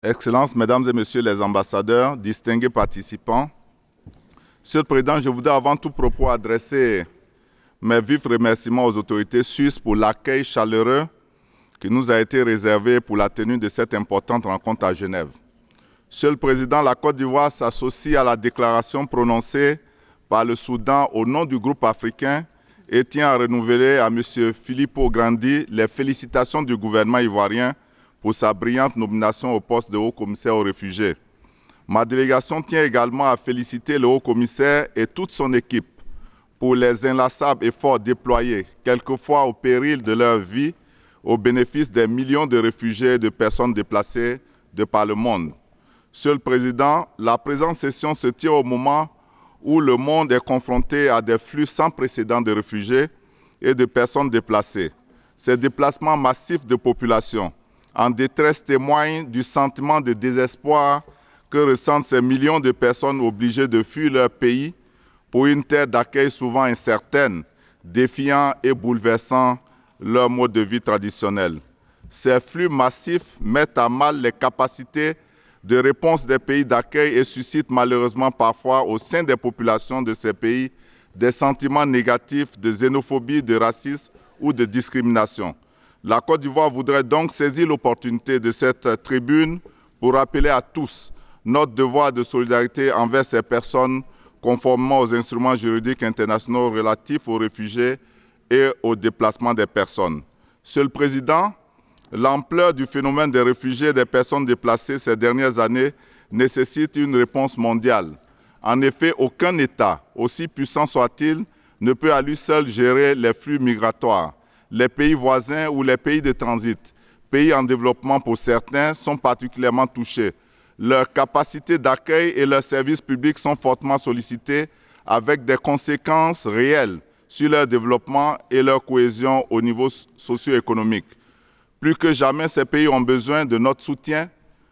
Excellences, Mesdames et Messieurs les ambassadeurs, distingués participants, Monsieur le Président, je voudrais avant tout propos adresser mes vifs remerciements aux autorités suisses pour l'accueil chaleureux qui nous a été réservé pour la tenue de cette importante rencontre à Genève. Monsieur le Président, la Côte d'Ivoire s'associe à la déclaration prononcée par le Soudan au nom du groupe africain et tient à renouveler à M. Filippo Grandi les félicitations du gouvernement ivoirien pour sa brillante nomination au poste de haut-commissaire aux réfugiés. Ma délégation tient également à féliciter le haut-commissaire et toute son équipe pour les inlassables efforts déployés, quelquefois au péril de leur vie, au bénéfice des millions de réfugiés et de personnes déplacées de par le monde. Monsieur le Président, la présente session se tient au moment où le monde est confronté à des flux sans précédent de réfugiés et de personnes déplacées. Ces déplacements massifs de population en détresse témoignent du sentiment de désespoir que ressentent ces millions de personnes obligées de fuir leur pays pour une terre d'accueil souvent incertaine, défiant et bouleversant leur mode de vie traditionnel. Ces flux massifs mettent à mal les capacités de réponse des pays d'accueil et suscitent malheureusement parfois au sein des populations de ces pays des sentiments négatifs de xénophobie, de racisme ou de discrimination. La Côte d'Ivoire voudrait donc saisir l'opportunité de cette tribune pour rappeler à tous notre devoir de solidarité envers ces personnes conformément aux instruments juridiques internationaux relatifs aux réfugiés et au déplacement des personnes. Monsieur le Président, l'ampleur du phénomène des réfugiés et des personnes déplacées ces dernières années nécessite une réponse mondiale. En effet, aucun État, aussi puissant soit-il, ne peut à lui seul gérer les flux migratoires. Les pays voisins ou les pays de transit, pays en développement pour certains, sont particulièrement touchés. Leurs capacités d'accueil et leurs services publics sont fortement sollicités avec des conséquences réelles sur leur développement et leur cohésion au niveau socio-économique. Plus que jamais, ces pays ont besoin de notre soutien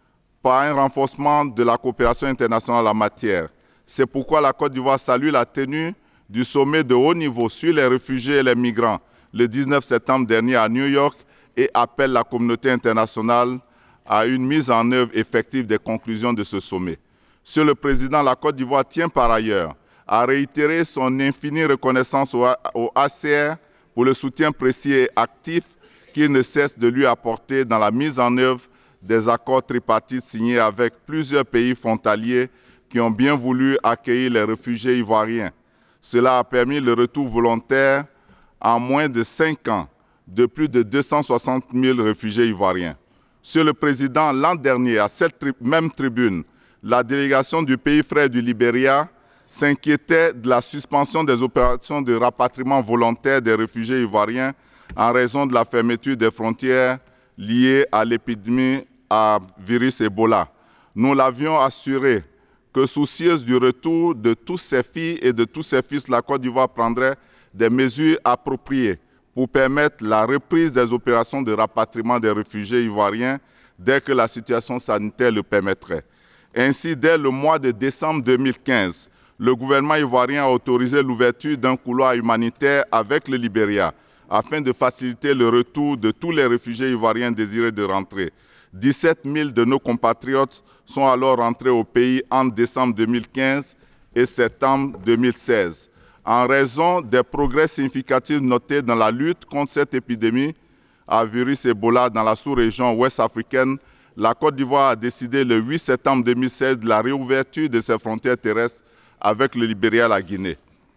par un renforcement de la coopération internationale en la matière. C'est pourquoi la Côte d'Ivoire salue la tenue du sommet de haut niveau sur les réfugiés et les migrants le 19 septembre dernier à New York et appelle la communauté internationale à une mise en œuvre effective des conclusions de ce sommet. Monsieur le Président, la Côte d'Ivoire tient par ailleurs à réitérer son infinie reconnaissance au HCR pour le soutien précis et actif qu'il ne cesse de lui apporter dans la mise en œuvre des accords tripartites signés avec plusieurs pays frontaliers qui ont bien voulu accueillir les réfugiés ivoiriens. Cela a permis le retour volontaire en moins de 5 ans de plus de 260 000 réfugiés ivoiriens. Monsieur le Président, l'an dernier, à cette même tribune, la délégation du pays frère du Libéria s'inquiétait de la suspension des opérations de rapatriement volontaire des réfugiés ivoiriens en raison de la fermeture des frontières liées à l'épidémie à virus Ebola. Nous l'avions assuré que, soucieuse du retour de tous ces filles et de tous ces fils, la Côte d'Ivoire prendrait des mesures appropriées pour permettre la reprise des opérations de rapatriement des réfugiés ivoiriens dès que la situation sanitaire le permettrait. Ainsi, dès le mois de décembre 2015, le gouvernement ivoirien a autorisé l'ouverture d'un couloir humanitaire avec le Libéria afin de faciliter le retour de tous les réfugiés ivoiriens désireux de rentrer. 17 000 de nos compatriotes sont alors rentrés au pays entre décembre 2015 et septembre 2016. En raison des progrès significatifs notés dans la lutte contre cette épidémie à virus Ebola dans la sous-région ouest africaine, la Côte d'Ivoire a décidé le 8 septembre 2016 de la réouverture de ses frontières terrestres avec le Libéria et la Guinée.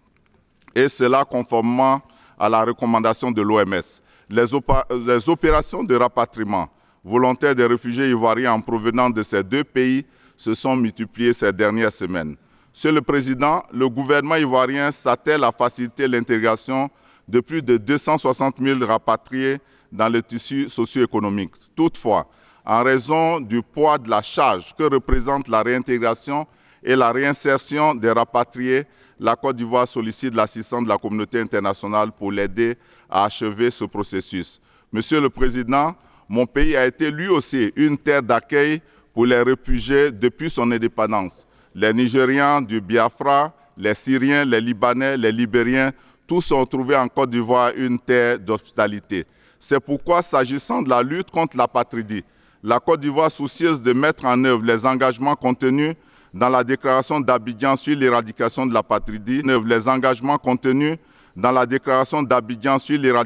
Et cela conformément à la recommandation de l'OMS. Les opérations de rapatriement volontaire des réfugiés ivoiriens en provenance de ces deux pays se sont multipliées ces dernières semaines. Monsieur le Président, le gouvernement ivoirien s'attelle à faciliter l'intégration de plus de 260 000 rapatriés dans le tissu socio-économique. Toutefois, en raison du poids de la charge que représente la réintégration et la réinsertion des rapatriés, la Côte d'Ivoire sollicite l'assistance de la communauté internationale pour l'aider à achever ce processus. Monsieur le Président, mon pays a été lui aussi une terre d'accueil pour les réfugiés depuis son indépendance. Les Nigérians du Biafra, les Syriens, les Libanais, les Libériens, tous ont trouvé en Côte d'Ivoire une terre d'hospitalité. C'est pourquoi, s'agissant de la lutte contre l'apatridie, La Côte d'Ivoire, soucieuse de mettre en œuvre les engagements contenus dans la déclaration d'Abidjan sur l'éradication de l'apatridie, les engagements contenus dans la déclaration d'Abidjan sur l'éradication